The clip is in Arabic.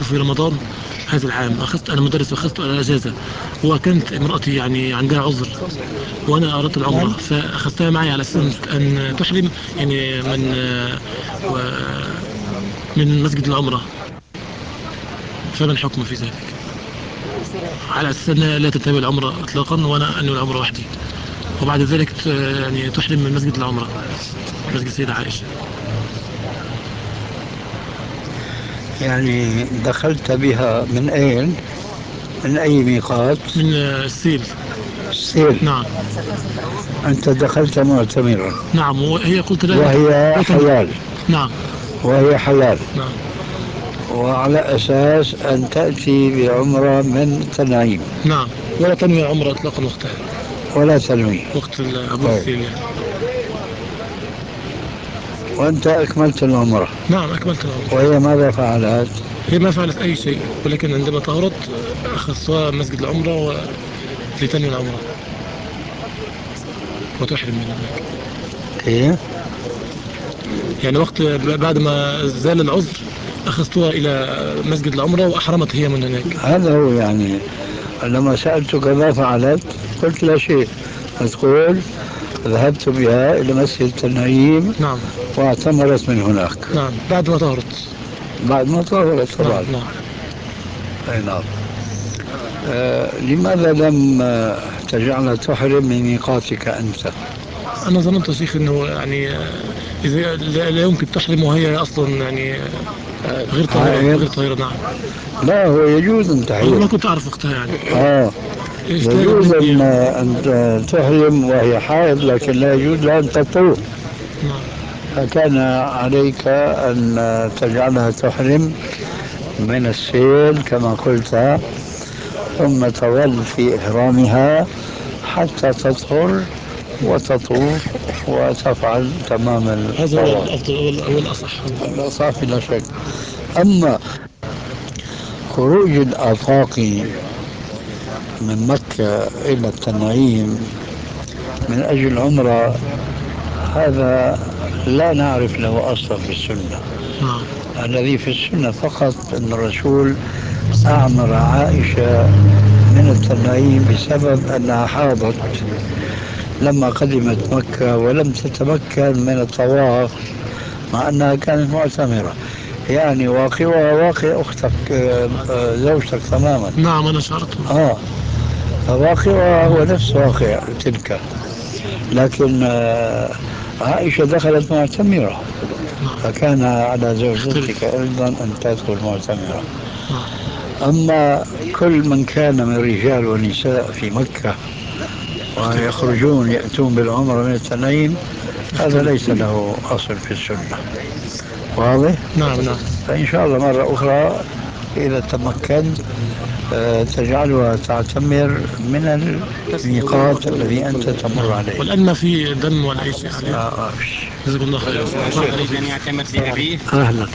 في رمضان هذا العام. أخذت أنا مدرس وأخذت أجازة، وكانت امرأتي يعني عندها عذر وأنا أردت العمرة، فأخذتها معي على أساس أن تحرم يعني من مسجد العمرة. فما الحكم في ذلك؟ على أساس أنها لا تنتمي العمرة إطلاقا وأنا أنوي العمرة وحدي، وبعد ذلك يعني تحرم من مسجد العمرة، مسجد السيدة عائشة. يعني دخلت بها من أين؟ من أي ميقات؟ من السيل. السيل. نعم. أنت دخلت معتمرا. نعم، وهي قلت لها وهي لا حلال. نعم. وهي حلال. نعم. وعلى أساس أن تأتي بعمرة من تنعيم. نعم، ولا تنوي العمرة إطلاقا وقتها، ولا تنوي وقت عبور طيب. السيل. وأنت أكملت العمرة. نعم، أكملت العمرة. وهي ماذا فعلت؟ هي ما فعلت أي شيء، ولكن عندما طهرت أخذتها مسجد العمرة لتنوي العمرة وتحرم من هناك. إيه؟ يعني وقت بعد ما زال العذر أخذتها إلى مسجد العمرة وأحرمت هي من هناك. هذا هو يعني لما سألتك ما فعلت قلت لا شيء، تقول ذهبت بها إلى مسجد التنعيم. نعم. واعتمرت من هناك. نعم، بعد ما طهرت. بعد ما طهرت طبعا. نعم. نعم. أي نعم. لماذا لم تجعل تحرم من ميقاتك أنت؟ أنا ظننت يا شيخ أنه يعني إذا لا يمكن تحرم وهي أصلا يعني غير طاهرة، حائض؟ غير طاهرة. نعم. لا، هو يجوز أن أنا تحيض. ما كنت أعرف وقتها يعني. اجتهدت يجوز مني أن يعني. أن تحرم وهي حائض، لكن لا يجوز لها أن تطوف. نعم. فكان عليك أن تجعلها تحرم من السيل كما قلت، ثم تظل في إحرامها حتى تطهر وتطوف وتفعل تمام هذا هو الطواف. الأفضل والأصح. الأصح لا شك. أما خروج الآفاق من مكة إلى التنعيم من أجل عمرة، هذا لا نعرف له أصلا في السنة. نعم. الذي في السنة فقط أن الرسول أعمر عائشة من التنعيم بسبب أنها حاضت لما قدمت مكة ولم تتمكن من الطواف مع أنها كانت معتمرة. يعني واقعها واقع أختك زوجتك تماما. نعم، أنا شعرت. فواقعها هو نفس واقع تلك، لكن عائشة دخلت معتمرة، نعم. فكان على زوجتك يختلف. أيضا أن تدخل معتمرة. نعم. أما كل من كان من رجال ونساء في مكة ويخرجون يأتون بالعمرة من التنعيم، هذا يختلف. ليس له أصل في السنة. واضح؟ نعم. نعم. فإن شاء الله مرة أخرى إذا تمكنت تجعلها تعتمر من الميقات الذي أنت تمر نعم. عليه. والآن ما في دم ولا أي شيء عليه. آه. جزاكم الله خير. أريد أن يعتمر بأبيه. أهلا.